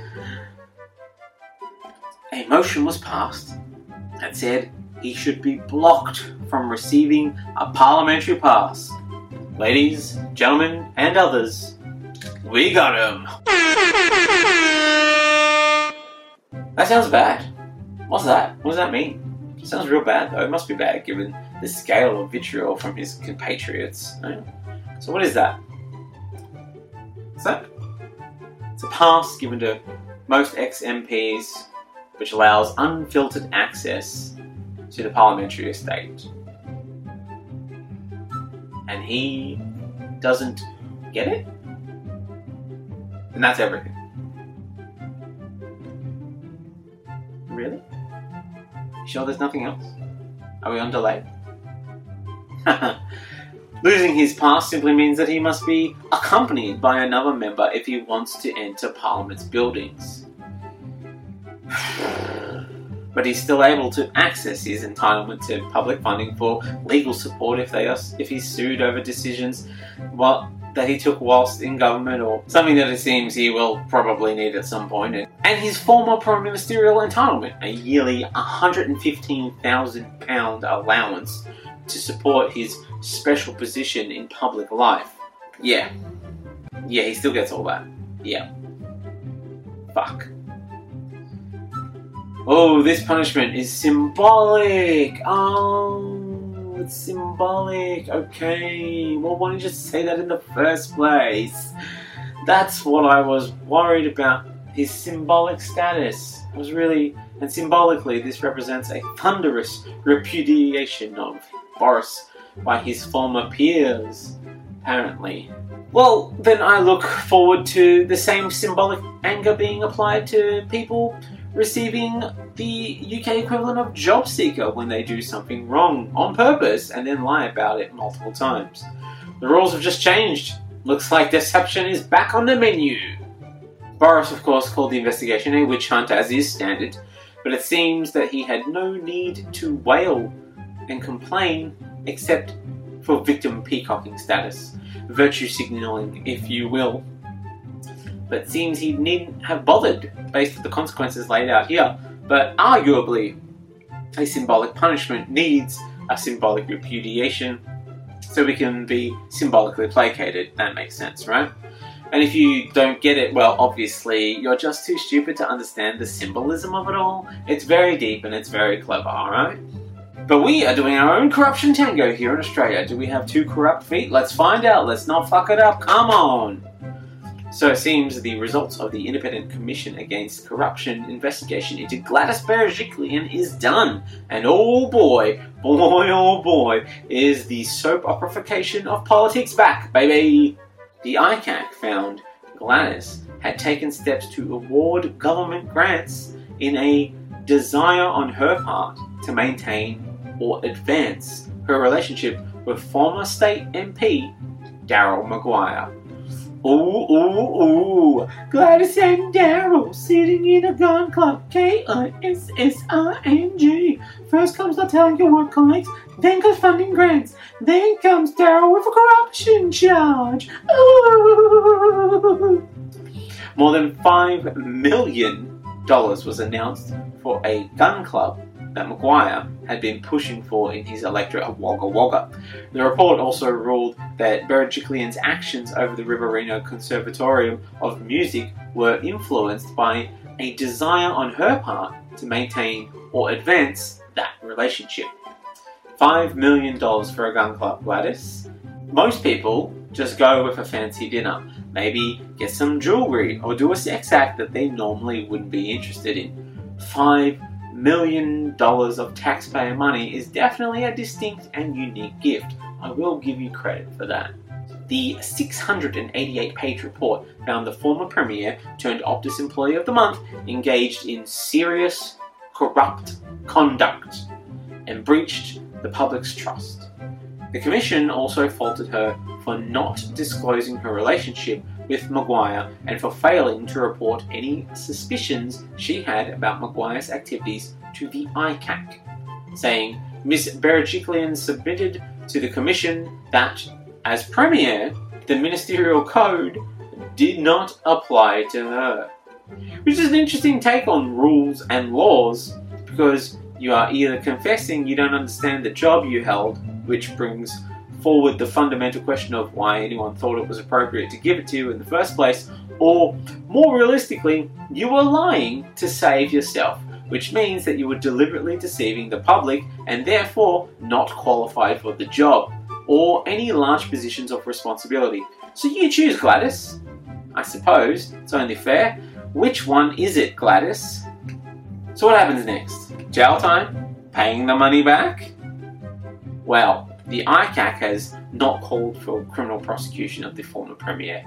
A motion was passed that said he should be blocked from receiving a parliamentary pass. Ladies, gentlemen, and others, we got him! That sounds bad. What's that? What does that mean? It sounds real bad though. It must be bad given the scale of vitriol from his compatriots. Oh. So what is that? What's that? It's a pass given to most ex-M Ps which allows unfiltered access to the parliamentary estate. And he doesn't get it? And that's everything. Really? You sure there's nothing else? Are we on delay? Losing his pass simply means that he must be accompanied by another member if he wants to enter Parliament's buildings. But he's still able to access his entitlement to public funding for legal support if they are, if he's sued over decisions well, that he took whilst in government, or something that it seems he will probably need at some point. And his former prime ministerial entitlement, a yearly one hundred fifteen thousand pounds allowance to support his special position in public life. Yeah. Yeah, he still gets all that. Yeah. Fuck. Oh, this punishment is symbolic. Oh, it's symbolic. Okay. Well, why didn't you just say that in the first place? That's what I was worried about. His symbolic status. I was really... And symbolically, this represents a thunderous repudiation of Boris by his former peers, apparently. Well, then I look forward to the same symbolic anger being applied to people receiving the U K equivalent of job seeker when they do something wrong on purpose and then lie about it multiple times. The rules have just changed. Looks like deception is back on the menu. Boris, of course, called the investigation a witch hunt as is standard, but it seems that he had no need to wail and complain except for victim peacocking status, virtue signalling, if you will. But it seems he needn't have bothered based on the consequences laid out here, but arguably a symbolic punishment needs a symbolic repudiation so we can be symbolically placated. That makes sense, right? And if you don't get it, well, obviously, you're just too stupid to understand the symbolism of it all. It's very deep and it's very clever, alright? But we are doing our own corruption tango here in Australia. Do we have two corrupt feet? Let's find out. Let's not fuck it up. Come on! So it seems the results of the Independent Commission Against Corruption investigation into Gladys Berejiklian is done. And oh boy, boy oh boy, is the soap operification of politics back, baby! The I C A C found Gladys had taken steps to award government grants in a desire on her part to maintain or advance her relationship with former state M P Daryl Maguire. Ooh, ooh, ooh, Gladys and Daryl sitting in a gun club, K I S S I N G. First comes not telling your work colleagues, then comes funding grants, then comes Daryl with a corruption charge. Ooh. More than five million dollars was announced for a gun club that Maguire had been pushing for in his electorate of Wagga Wagga. The report also ruled that Berejiklian's actions over the Riverino Conservatorium of Music were influenced by a desire on her part to maintain or advance that relationship. Five million dollars for a gun club, Gladys. Most people just go with a fancy dinner, maybe get some jewelry or do a sex act that they normally wouldn't be interested in. Five million dollars of taxpayer money is definitely a distinct and unique gift. I will give you credit for that. The six hundred eighty-eight page report found the former Premier turned Optus Employee of the Month engaged in serious, corrupt conduct and breached the public's trust. The Commission also faulted her for not disclosing her relationship with Maguire and for failing to report any suspicions she had about Maguire's activities to the I C A C, saying Miss Berejiklian submitted to the Commission that, as Premier, the ministerial code did not apply to her. Which is an interesting take on rules and laws, because you are either confessing you don't understand the job you held, which brings forward the fundamental question of why anyone thought it was appropriate to give it to you in the first place, or more realistically, you were lying to save yourself, which means that you were deliberately deceiving the public and therefore not qualified for the job, or any large positions of responsibility. So you choose, Gladys. I suppose it's only fair. Which one is it, Gladys? So what happens next? Jail time? Paying the money back? Well, the I C A C has not called for criminal prosecution of the former Premier,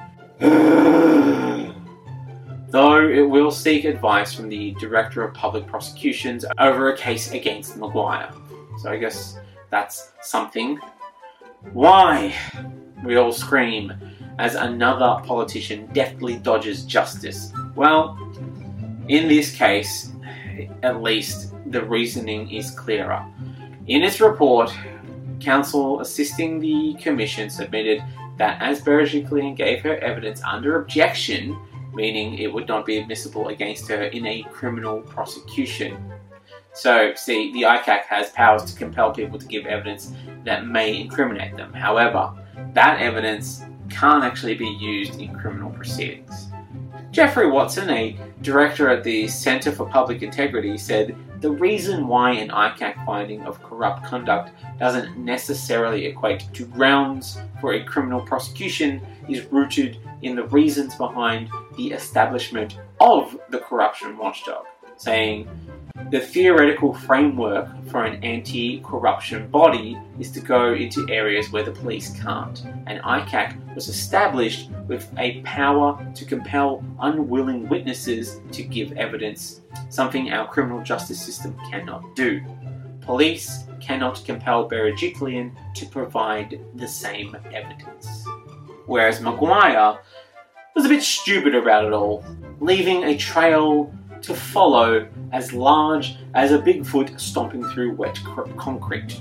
though it will seek advice from the Director of Public Prosecutions over a case against Maguire. So I guess that's something. Why? We all scream as another politician deftly dodges justice. Well, in this case, at least, the reasoning is clearer. In its report, counsel assisting the Commission submitted that as Berejiklian gave her evidence under objection, meaning it would not be admissible against her in a criminal prosecution. So, see, the I C A C has powers to compel people to give evidence that may incriminate them. However, that evidence can't actually be used in criminal proceedings. Geoffrey Watson, a director at the Centre for Public Integrity, said the reason why an I C A C finding of corrupt conduct doesn't necessarily equate to grounds for a criminal prosecution is rooted in the reasons behind the establishment of the corruption watchdog, saying the theoretical framework for an anti-corruption body is to go into areas where the police can't, and I C A C was established with a power to compel unwilling witnesses to give evidence, something our criminal justice system cannot do. Police cannot compel Berejiklian to provide the same evidence. Whereas Maguire was a bit stupid about it all, leaving a trail to follow as large as a Bigfoot stomping through wet cr- concrete.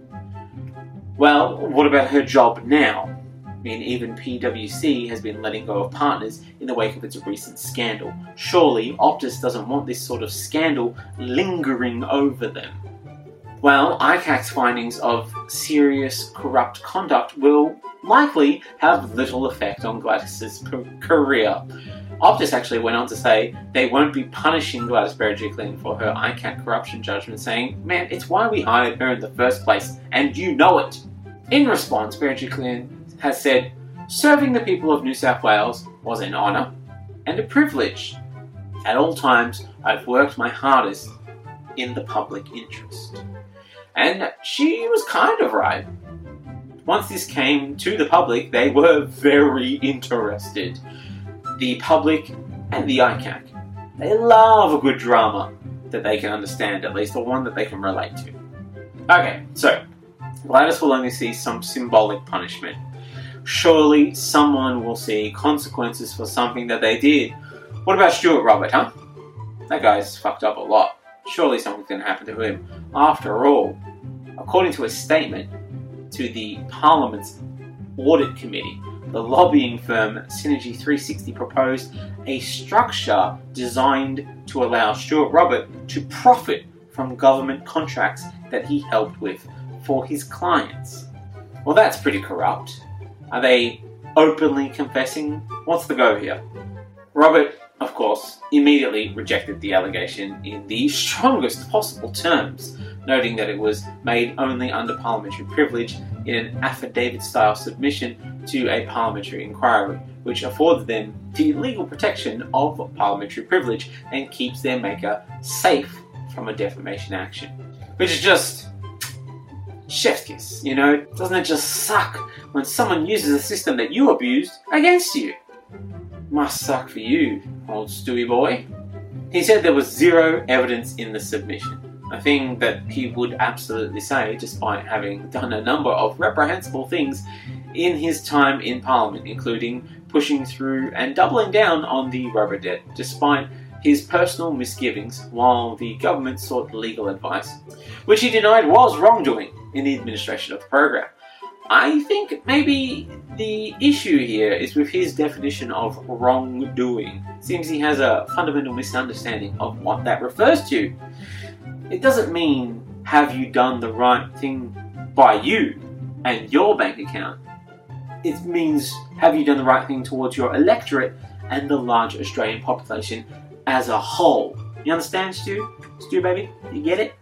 Well, what about her job now? I mean, even P W C has been letting go of partners in the wake of its recent scandal. Surely Optus doesn't want this sort of scandal lingering over them. Well, I C A C's findings of serious corrupt conduct will likely have little effect on Gladys's p- career. Optus actually went on to say they won't be punishing Gladys Berejiklian for her I C A C corruption judgment, saying, man, it's why we hired her in the first place, and you know it. In response, Berejiklian has said, serving the people of New South Wales was an honour and a privilege. At all times, I've worked my hardest in the public interest. And she was kind of right. Once this came to the public, they were very interested. The public and the I C A C. They love a good drama that they can understand, at least, or one that they can relate to. Okay, so, Gladys will only see some symbolic punishment. Surely someone will see consequences for something that they did. What about Stuart Robert, huh? That guy's fucked up a lot. Surely something's going to happen to him. After all, according to a statement to the Parliament's Audit Committee, the lobbying firm Synergy three sixty proposed a structure designed to allow Stuart Robert to profit from government contracts that he helped with for his clients. Well, that's pretty corrupt. Are they openly confessing? What's the go here? Robert, of course, immediately rejected the allegation in the strongest possible terms, noting that it was made only under parliamentary privilege in an affidavit-style submission to a parliamentary inquiry, which afforded them the legal protection of parliamentary privilege and keeps their maker safe from a defamation action. Which is just chef's kiss, you know? Doesn't it just suck when someone uses a system that you abused against you? Must suck for you, old Stewie boy. He said there was zero evidence in the submission, a thing that he would absolutely say despite having done a number of reprehensible things in his time in Parliament, including pushing through and doubling down on the rubber debt, despite his personal misgivings while the government sought legal advice, which he denied was wrongdoing in the administration of the program. I think maybe the issue here is with his definition of wrongdoing. It seems he has a fundamental misunderstanding of what that refers to. It doesn't mean have you done the right thing by you and your bank account. It means have you done the right thing towards your electorate and the large Australian population as a whole. You understand, Stu? Stu, baby? You get it?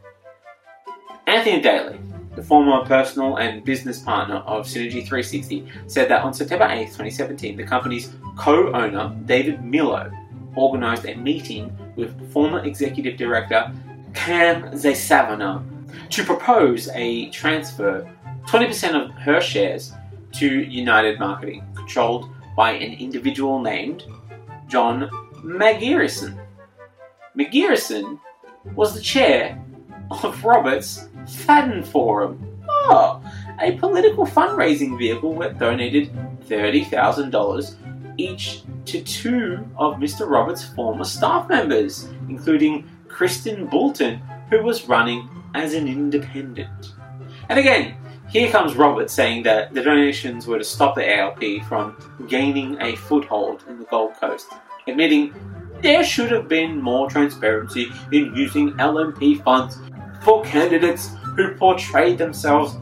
Anthony Daly, the former personal and business partner of Synergy three sixty, said that on September eighth, twenty seventeen, the company's co-owner, David Milo, organised a meeting with former executive director Cam Zaysavana to propose a transfer twenty percent of her shares to United Marketing, controlled by an individual named John McGearison. McGearison was the chair of Robert's Fadden Forum, oh, a political fundraising vehicle that donated thirty thousand dollars each to two of Mister Roberts' former staff members, including Kristen Boulton, who was running as an independent. And again, here comes Roberts saying that the donations were to stop the A L P from gaining a foothold in the Gold Coast, admitting there should have been more transparency in using L M P funds for candidates who portrayed themselves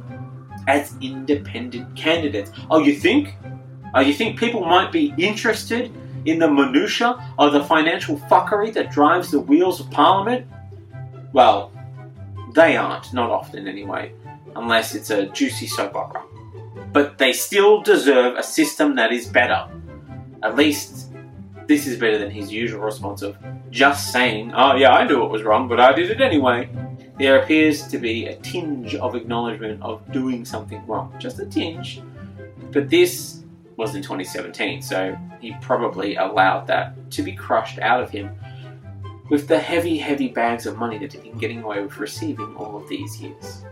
as independent candidates. Oh, you think? Oh, you think people might be interested in the minutiae of the financial fuckery that drives the wheels of Parliament? Well, they aren't, not often anyway, unless it's a juicy soap opera. But they still deserve a system that is better. At least this is better than his usual response of just saying, oh yeah, I knew it was wrong, but I did it anyway. There appears to be a tinge of acknowledgement of doing something wrong. Just a tinge. But this was in twenty seventeen, so he probably allowed that to be crushed out of him with the heavy, heavy bags of money that he'd been getting away with receiving all of these years.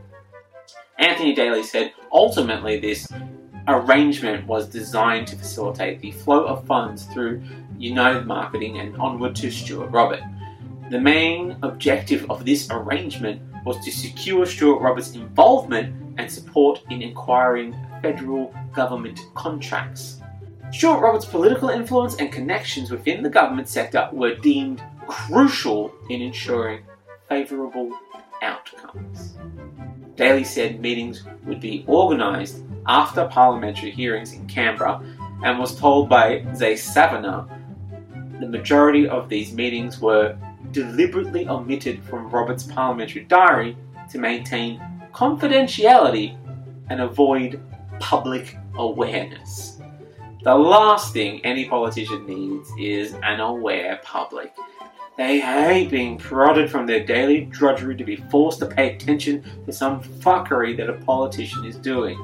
Anthony Daly said ultimately this arrangement was designed to facilitate the flow of funds through United Marketing and onward to Stuart Robert. The main objective of this arrangement was to secure Stuart Robert's involvement and support in acquiring federal government contracts. Stuart Robert's political influence and connections within the government sector were deemed crucial in ensuring favourable outcomes. Daly said meetings would be organised after parliamentary hearings in Canberra and was told by Zaysavana the majority of these meetings were deliberately omitted from Robert's parliamentary diary to maintain confidentiality and avoid public awareness. The last thing any politician needs is an aware public. They hate being prodded from their daily drudgery to be forced to pay attention to some fuckery that a politician is doing.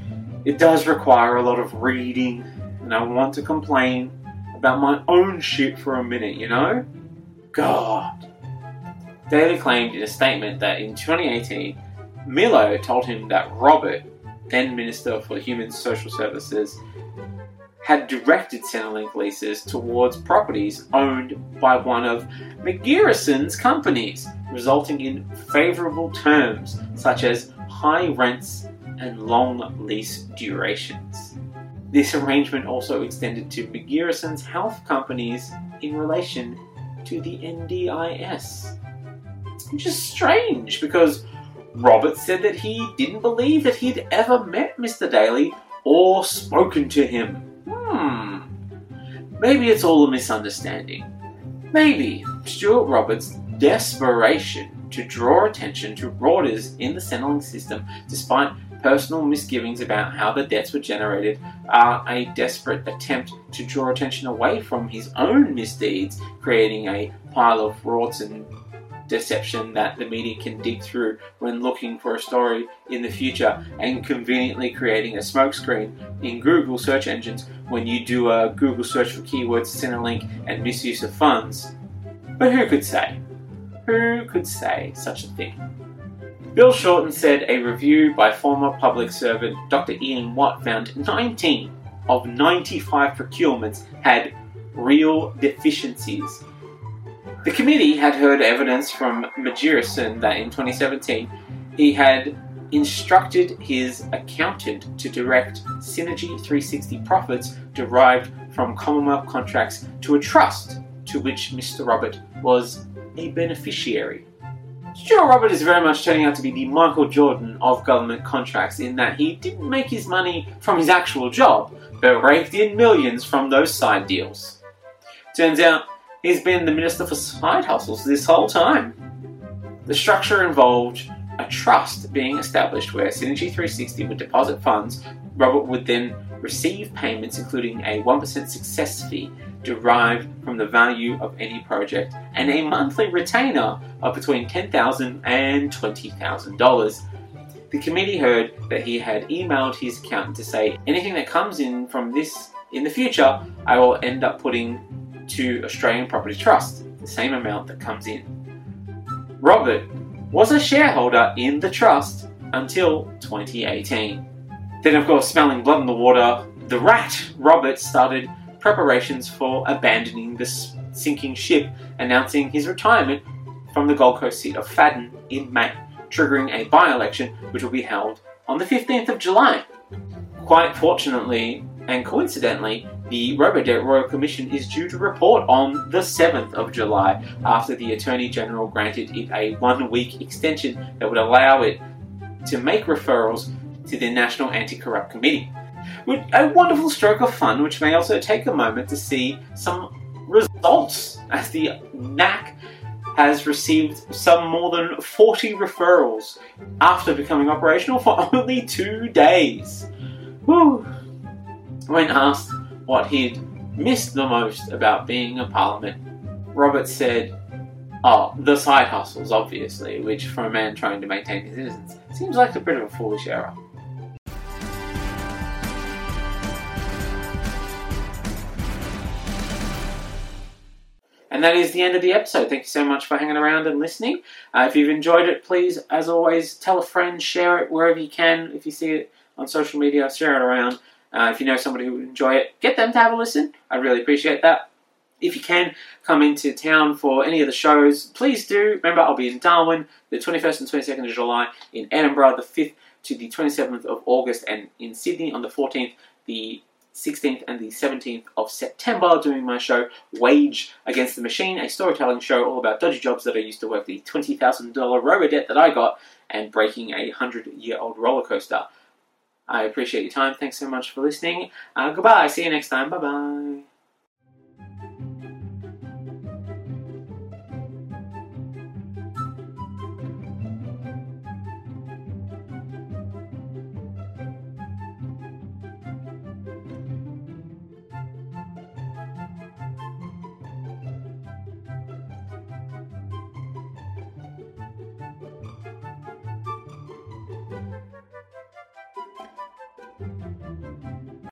It does require a lot of reading, and I want to complain about my own shit for a minute, you know? God. Daly claimed in a statement that in twenty eighteen, Milo told him that Robert, then Minister for Human Social Services, had directed Centrelink leases towards properties owned by one of McGearison's companies, resulting in favourable terms such as high rents and long lease durations. This arrangement also extended to McGearison's health companies in relation to the N D I S. which is strange because Robert said that he didn't believe that he'd ever met Mister Daly or spoken to him. Hmm. Maybe it's all a misunderstanding. Maybe Stuart Roberts' desperation to draw attention to frauders in the Centrelink system, despite personal misgivings about how the debts were generated, are a desperate attempt to draw attention away from his own misdeeds, creating a pile of frauds and deception that the media can dig through when looking for a story in the future, and conveniently creating a smokescreen in Google search engines when you do a Google search for keywords Centrelink and misuse of funds. But who could say? Who could say such a thing? Bill Shorten said a review by former public servant Doctor Ian Watt found nineteen of ninety-five procurements had real deficiencies. The committee had heard evidence from Magirison that in twenty seventeen he had instructed his accountant to direct Synergy three sixty profits derived from Commonwealth contracts to a trust to which Mister Robert was a beneficiary. Stuart Robert is very much turning out to be the Michael Jordan of government contracts in that he didn't make his money from his actual job, but raked in millions from those side deals. Turns out, he's been the Minister for Side Hustles this whole time. The structure involved a trust being established where Synergy three sixty would deposit funds. Robert would then receive payments including a one percent success fee derived from the value of any project and a monthly retainer of between ten thousand dollars and twenty thousand dollars. The committee heard that he had emailed his accountant to say, anything that comes in from this in the future, I will end up putting to Australian Property Trust, the same amount that comes in. Robert was a shareholder in the trust until twenty eighteen. Then, of course, smelling blood in the water, the rat, Robert, started preparations for abandoning the sinking ship, announcing his retirement from the Gold Coast seat of Fadden in May, triggering a by-election which will be held on the fifteenth of July. Quite fortunately and coincidentally, the Robodebt Royal Commission is due to report on the seventh of July after the Attorney General granted it a one-week extension that would allow it to make referrals to the National Anti-Corrupt Committee. A wonderful stroke of fun, which may also take a moment to see some results, as the N A C has received some more than forty referrals after becoming operational for only two days. Whew. When asked what he'd missed the most about being a parliament, Robert said, oh, the side hustles, obviously, which for a man trying to maintain his innocence seems like a bit of a foolish error. And that is the end of the episode. Thank you so much for hanging around and listening. Uh, if you've enjoyed it, please, as always, tell a friend, share it wherever you can. If you see it on social media, share it around. Uh, if you know somebody who would enjoy it, get them to have a listen. I'd really appreciate that. If you can, come into town for any of the shows, please do. Remember, I'll be in Darwin the twenty-first and twenty-second of July, in Edinburgh the fifth to the twenty-seventh of August, and in Sydney on the fourteenth, the sixteenth and the seventeenth of September, doing my show Wage Against the Machine, a storytelling show all about dodgy jobs that I used to work, the twenty thousand dollars robo-debt that I got, and breaking a hundred-year-old roller coaster. I appreciate your time. Thanks so much for listening. Uh, goodbye. See you next time. Bye-bye.